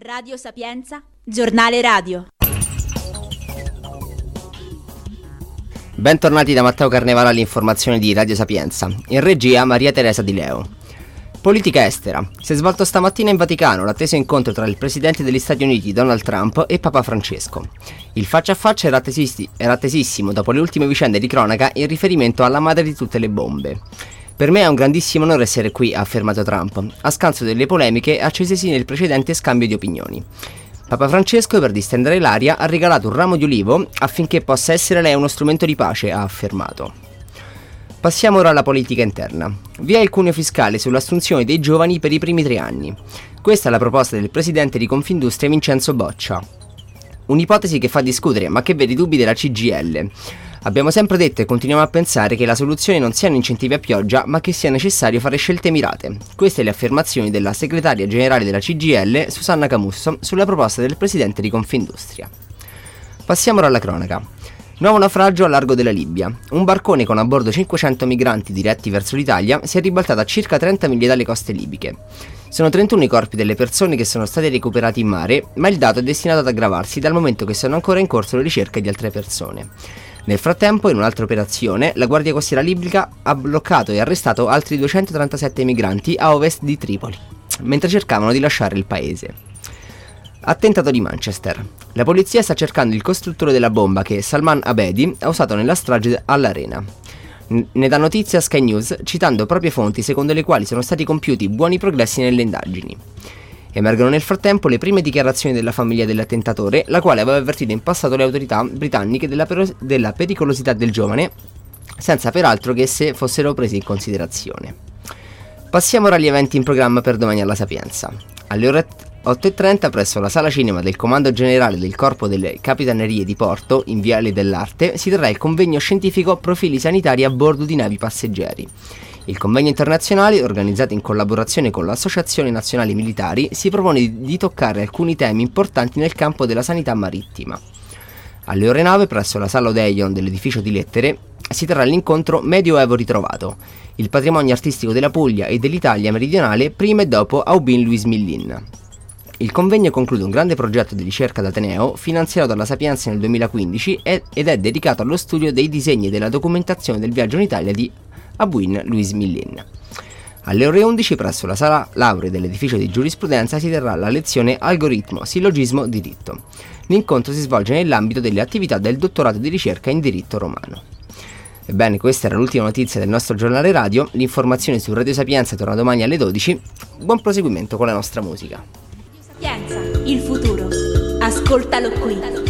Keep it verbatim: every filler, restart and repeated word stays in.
Radio Sapienza, giornale radio. Bentornati da Matteo Carnevale all'informazione di Radio Sapienza. In regia Maria Teresa Di Leo. Politica estera. Si è svolto stamattina in Vaticano l'atteso incontro tra il presidente degli Stati Uniti Donald Trump e Papa Francesco. Il faccia a faccia era, attesisti- era attesissimo dopo le ultime vicende di cronaca in riferimento alla madre di tutte le bombe. Per me è un grandissimo onore essere qui, ha affermato Trump, a scanso delle polemiche accesesi nel precedente scambio di opinioni. Papa Francesco, per distendere l'aria, ha regalato un ramo di ulivo affinché possa essere lei uno strumento di pace, ha affermato. Passiamo ora alla politica interna. Via il cuneo fiscale sull'assunzione dei giovani per i primi tre anni. Questa è la proposta del presidente di Confindustria Vincenzo Boccia. Un'ipotesi che fa discutere, ma che vede i dubbi della C G I L. Abbiamo sempre detto e continuiamo a pensare che la soluzione non siano incentivi a pioggia, ma che sia necessario fare scelte mirate. Queste le affermazioni della segretaria generale della C G I L, Susanna Camusso, sulla proposta del presidente di Confindustria. Passiamo ora alla cronaca. Nuovo naufragio a largo della Libia. Un barcone con a bordo cinquecento migranti diretti verso l'Italia si è ribaltato a circa trenta miglia dalle coste libiche. Sono trentuno i corpi delle persone che sono stati recuperati in mare, ma il dato è destinato ad aggravarsi dal momento che sono ancora in corso le ricerche di altre persone. Nel frattempo, in un'altra operazione, la Guardia Costiera libica ha bloccato e arrestato altri duecentotrentasette migranti a ovest di Tripoli, mentre cercavano di lasciare il paese. Attentato di Manchester. La polizia sta cercando il costruttore della bomba che Salman Abedi ha usato nella strage all'Arena. Ne dà notizia Sky News, citando proprie fonti secondo le quali sono stati compiuti buoni progressi nelle indagini. Emergono nel frattempo le prime dichiarazioni della famiglia dell'attentatore, la quale aveva avvertito in passato le autorità britanniche della, per- della pericolosità del giovane, senza peraltro che esse fossero prese in considerazione. Passiamo ora agli eventi in programma per domani alla Sapienza. Alle ore otto e trenta presso la sala cinema del Comando Generale del Corpo delle Capitanerie di Porto, in Viale dell'Arte, si terrà il convegno scientifico Profili sanitari a bordo di navi passeggeri. Il convegno internazionale, organizzato in collaborazione con l'Associazione Nazionali Militari, si propone di toccare alcuni temi importanti nel campo della sanità marittima. Alle ore nove, presso la sala Odeon dell'edificio di Lettere, si terrà l'incontro Medioevo ritrovato, il patrimonio artistico della Puglia e dell'Italia meridionale prima e dopo Aubin Louis Millin. Il convegno conclude un grande progetto di ricerca d'Ateneo finanziato dalla Sapienza nel duemilaquindici ed è dedicato allo studio dei disegni e della documentazione del viaggio in Italia di Aubin Louis Millin. Alle ore undici, presso la sala lauree dell'edificio di giurisprudenza, si terrà la lezione Algoritmo, Sillogismo, Diritto. L'incontro si svolge nell'ambito delle attività del dottorato di ricerca in diritto romano. Ebbene, questa era l'ultima notizia del nostro giornale radio. L'informazione su Radio Sapienza torna domani alle dodici. Buon proseguimento con la nostra musica. Sapienza, il futuro. Ascoltalo qui.